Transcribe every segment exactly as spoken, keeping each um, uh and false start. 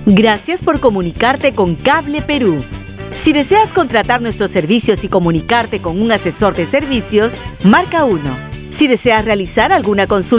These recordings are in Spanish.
Gracias por comunicarte con Cable Perú. Si deseas contratar nuestros servicios y comunicarte con un asesor de servicios, marca uno. Si deseas realizar alguna consulta,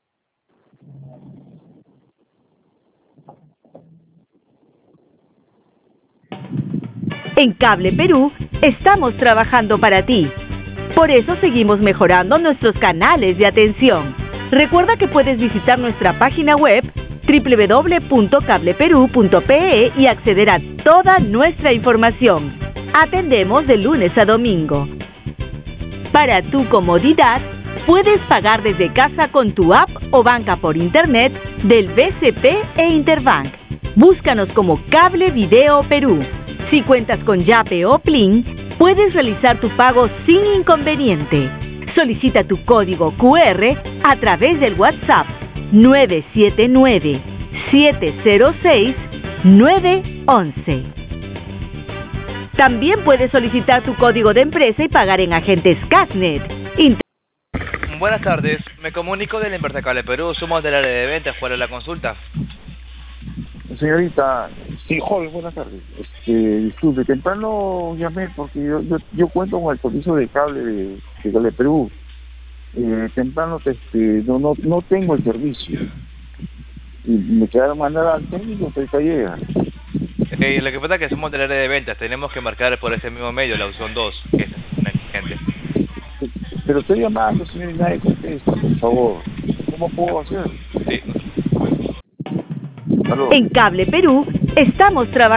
en Cable Perú estamos trabajando para ti. Por eso seguimos mejorando nuestros canales de atención. Recuerda que puedes visitar nuestra página web doble u doble u doble u punto cable perú punto pe e y acceder a toda nuestra información. Atendemos de lunes a domingo. Para tu comodidad, puedes pagar desde casa con tu app o banca por internet del B C P e Interbank. Búscanos como Cable Video Perú. Si cuentas con Yape o Plin, puedes realizar tu pago sin inconveniente. Solicita tu código cu erre a través del WhatsApp nueve siete nueve, siete cero seis, nueve once. También puedes solicitar tu código de empresa y pagar en agentes Casnet. Inter Buenas tardes, me comunico de la empresa Cable Perú, somos del área de ventas. ¿Cuál es la consulta? Señorita, sí, joven, buenas tardes. Este, disculpe, temprano llamé porque yo, yo, yo cuento con el servicio de cable de, de Cable Perú. Eh, temprano este, no, no, no tengo el servicio. Y me quedaron mandar al técnico, pero que llega. Eh, lo que pasa es que somos del área de ventas, tenemos que marcar por ese mismo medio la opción dos, que es una exigente. Pero estoy llamando, señor, y nadie contesta, por favor. ¿Cómo puedo hacer? Sí. ¿Aló? En Cable Perú estamos trabajando.